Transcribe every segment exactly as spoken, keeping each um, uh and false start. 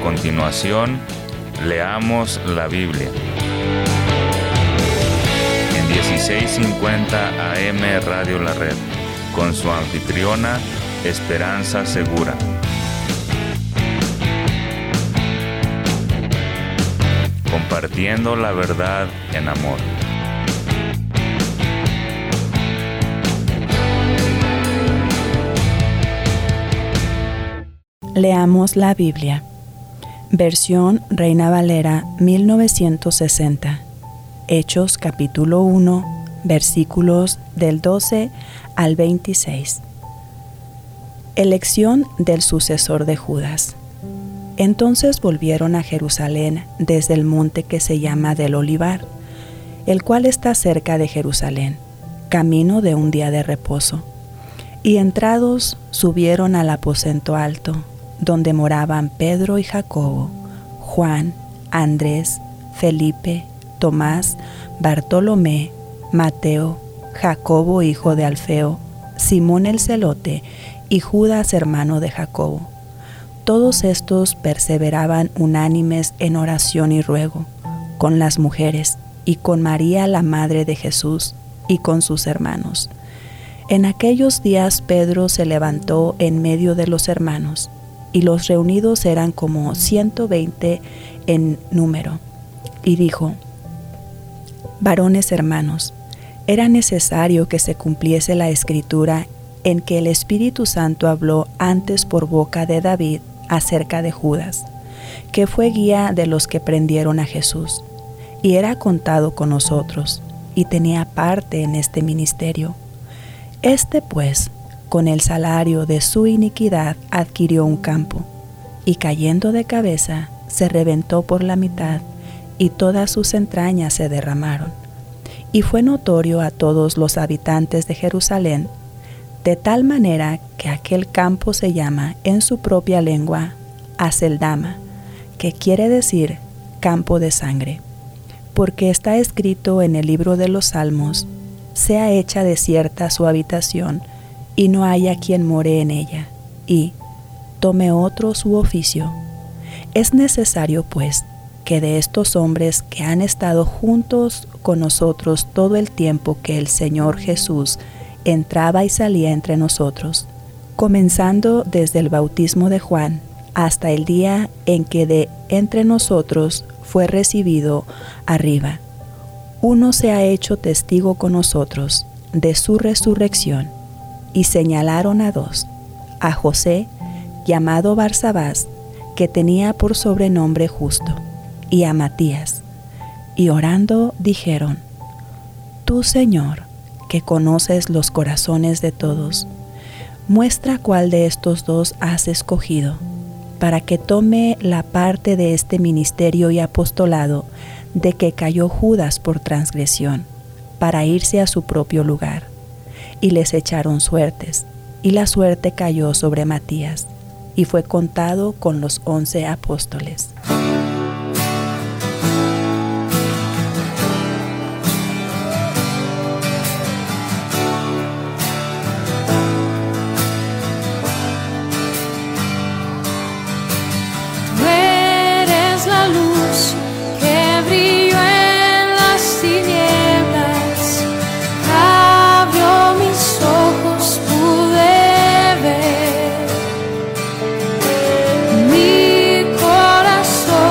continuación, leamos la Biblia. En dieciséis cincuenta A M Radio La Red, con su anfitriona, Esperanza Segura. Compartiendo la verdad en amor. Leamos la Biblia. Versión Reina Valera mil novecientos sesenta. Hechos capítulo uno, versículos del doce al veintiséis. Elección del sucesor de Judas. Entonces volvieron a Jerusalén desde el monte que se llama del Olivar, el cual está cerca de Jerusalén, camino de un día de reposo. Y entrados subieron al aposento alto, donde moraban Pedro y Jacobo, Juan, Andrés, Felipe, Tomás, Bartolomé, Mateo, Jacobo hijo de Alfeo, Simón el celote y Judas hermano de Jacobo. Todos estos perseveraban unánimes en oración y ruego, con las mujeres y con María la madre de Jesús y con sus hermanos. En aquellos días Pedro se levantó en medio de los hermanos, y los reunidos eran como ciento veinte en número, y dijo: Varones hermanos, era necesario que se cumpliese la escritura en que el Espíritu Santo habló antes por boca de David acerca de Judas, que fue guía de los que prendieron a Jesús, y era contado con nosotros, y tenía parte en este ministerio. Este pues, con el salario de su iniquidad adquirió un campo, y cayendo de cabeza, se reventó por la mitad, y todas sus entrañas se derramaron. Y fue notorio a todos los habitantes de Jerusalén, de tal manera que aquel campo se llama en su propia lengua Aceldama, que quiere decir campo de sangre, porque está escrito en el libro de los Salmos: sea hecha desierta su habitación, y no haya quien more en ella, y tome otro su oficio. Es necesario, pues, que de estos hombres que han estado juntos con nosotros todo el tiempo que el Señor Jesús entraba y salía entre nosotros, comenzando desde el bautismo de Juan hasta el día en que de entre nosotros fue recibido arriba, uno se ha hecho testigo con nosotros de su resurrección. Y señalaron a dos, a José, llamado Barsabás, que tenía por sobrenombre Justo, y a Matías. Y orando dijeron: Tú, Señor, que conoces los corazones de todos, muestra cuál de estos dos has escogido, para que tome la parte de este ministerio y apostolado de que cayó Judas por transgresión, para irse a su propio lugar. Y les echaron suertes, y la suerte cayó sobre Matías, y fue contado con los once apóstoles. Tú eres la luz que brilló en las tinieblas, abrió mis ojos, pude ver mi corazón.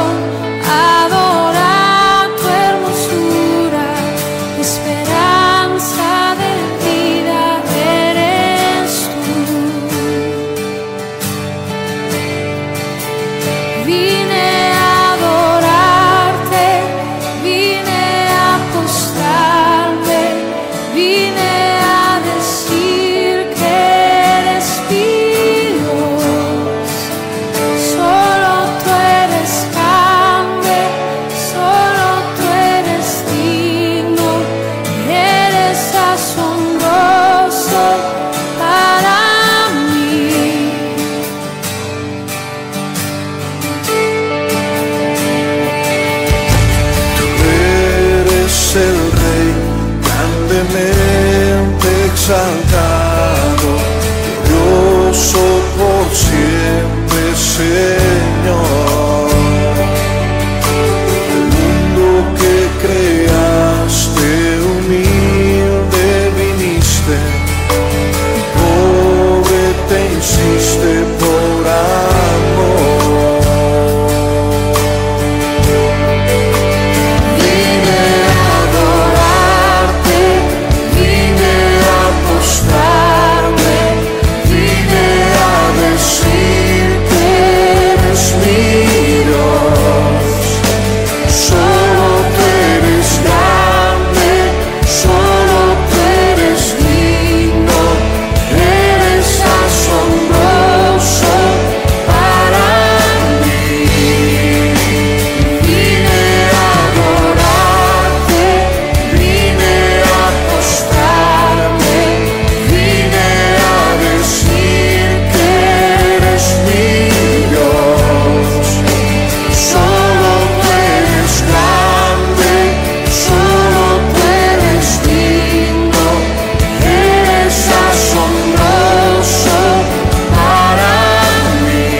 moriste por amor. Vine a adorarte, vine a postrarme, vine a decir que eres mi Dios. Solo tú eres grande, solo tú eres digno, eres asombroso para mí. Vine a adorarte, vine a postrarme, vine a decir que eres mi Dios. Solo tú eres grande, solo tú eres digno, eres asombroso para mí.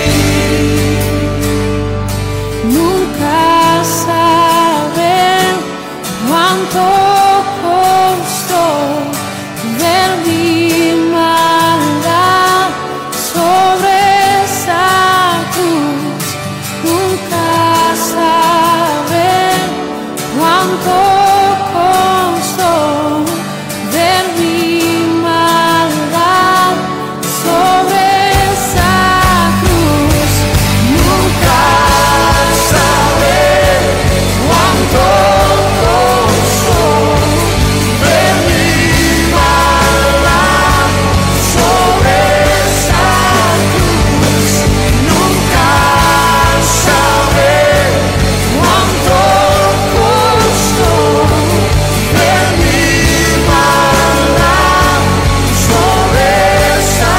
Nunca saben cuánto costó ver mi maldad sobre esa cruz. Nunca saben cuánto costó ver mi maldad sobre esa cruz. Nunca saben cuánto costó ver mi maldad sobre esa cruz. Nunca saben cuánto costó ver mi maldad sobre esa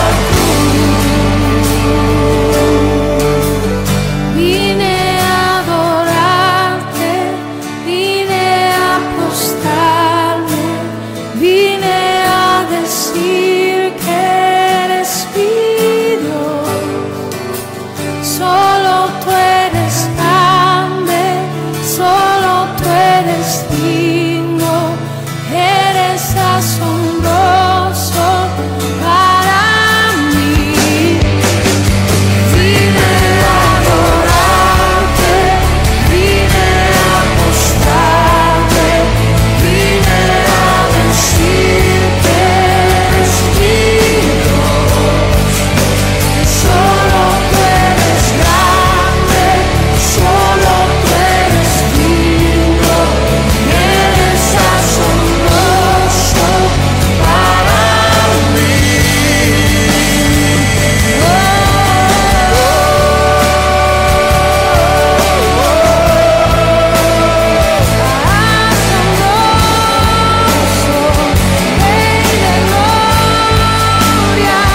cruz. Vine a adorarte, vine a postrarme, vine a decir que eres mi Dios. Solo tú eres grande, solo tú eres digno, eres asombroso para mí. Vine a adorarte, vine a postrarme, vine a decir que eres mi Dios. Solo tú eres grande, solo tú eres digno, eres asombroso para mí. Asombroso, Rey de gloria.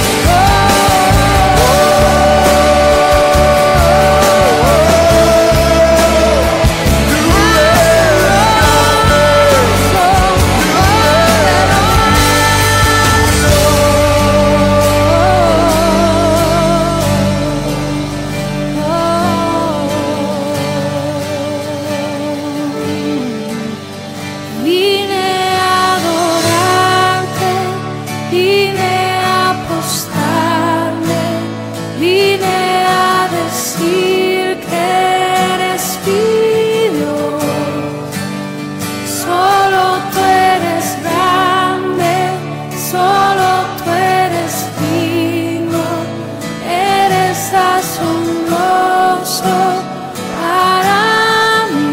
Vine a adorarte, vine a postrarme, vine a decir que eres mi Dios. Solo tú eres grande, solo tú eres digno, eres asombroso para mí.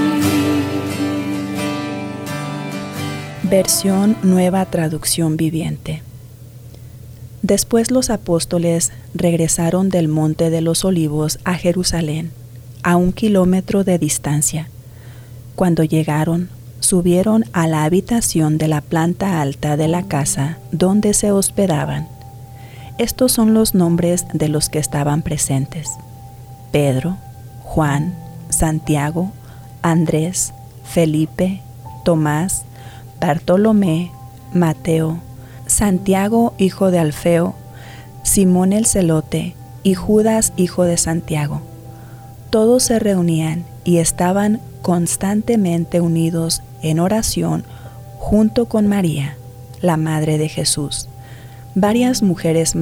Versión Nueva Traducción Viviente. Después los apóstoles regresaron del Monte de los Olivos a Jerusalén, a un kilómetro de distancia. Cuando llegaron, subieron a la habitación de la planta alta de la casa donde se hospedaban. Estos son los nombres de los que estaban presentes: Pedro, Juan, Santiago, Andrés, Felipe, Tomás, Bartolomé, Mateo, Santiago hijo de Alfeo, Simón el Celote y Judas hijo de Santiago. Todos se reunían y estaban constantemente unidos en oración junto con María, la madre de Jesús, varias mujeres más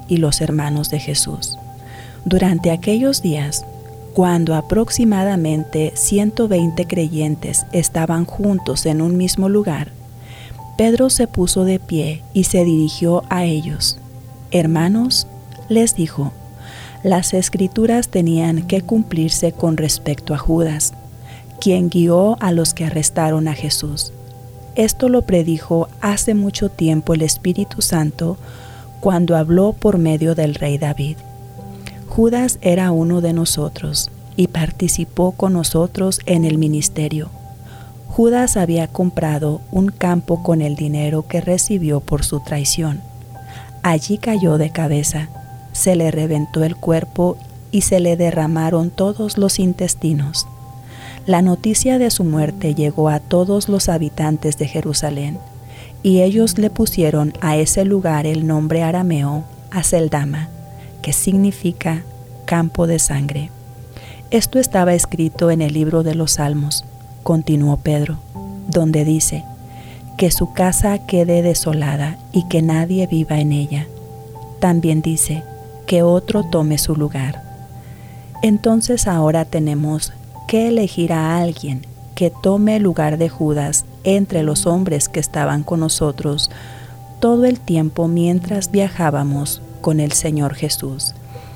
y los hermanos de Jesús. Durante aquellos días, cuando aproximadamente ciento veinte creyentes estaban juntos en un mismo lugar, Pedro se puso de pie y se dirigió a ellos. Hermanos, les dijo, las escrituras tenían que cumplirse con respecto a Judas, quien guió a los que arrestaron a Jesús. Esto lo predijo hace mucho tiempo el Espíritu Santo cuando habló por medio del rey David. Judas era uno de nosotros y participó con nosotros en el ministerio. Judas había comprado un campo con el dinero que recibió por su traición. Allí cayó de cabeza, se le reventó el cuerpo y se le derramaron todos los intestinos. La noticia de su muerte llegó a todos los habitantes de Jerusalén, y ellos le pusieron a ese lugar el nombre arameo Aceldama, que significa campo de sangre. Esto estaba escrito en el libro de los Salmos, continuó Pedro, donde dice, que su casa quede desolada y que nadie viva en ella. También dice, que otro tome su lugar. Entonces ahora tenemos que elegir a alguien que tome el lugar de Judas entre los hombres que estaban con nosotros todo el tiempo mientras viajábamos con el Señor Jesús.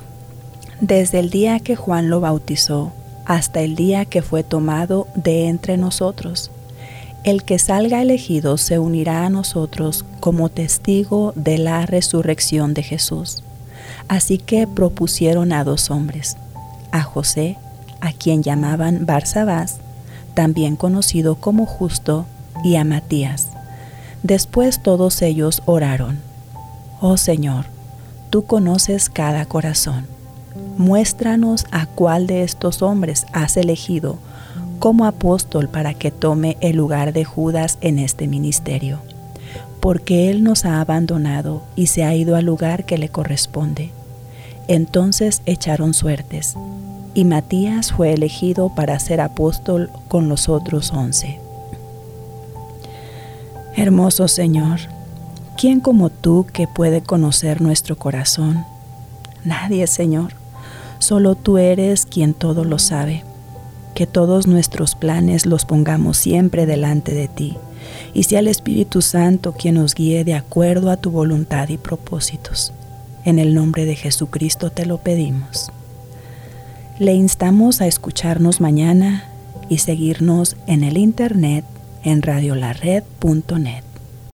Desde el día que Juan lo bautizó hasta el día que fue tomado de entre nosotros. El que salga elegido se unirá a nosotros como testigo de la resurrección de Jesús. Así que propusieron a dos hombres, a José, a quien llamaban Barsabás, también conocido como Justo, y a Matías. Después todos ellos oraron, «Oh Señor, tú conoces cada corazón. Muéstranos a cuál de estos hombres has elegido como apóstol para que tome el lugar de Judas en este ministerio, porque él nos ha abandonado y se ha ido al lugar que le corresponde». Entonces echaron suertes, y Matías fue elegido para ser apóstol con los otros once. Hermoso Señor, ¿quién como tú que puede conocer nuestro corazón? Nadie, Señor. Solo tú eres quien todo lo sabe. Que todos nuestros planes los pongamos siempre delante de ti, y sea el Espíritu Santo quien nos guíe de acuerdo a tu voluntad y propósitos. En el nombre de Jesucristo te lo pedimos. Le instamos a escucharnos mañana y seguirnos en el internet en radio la red punto net.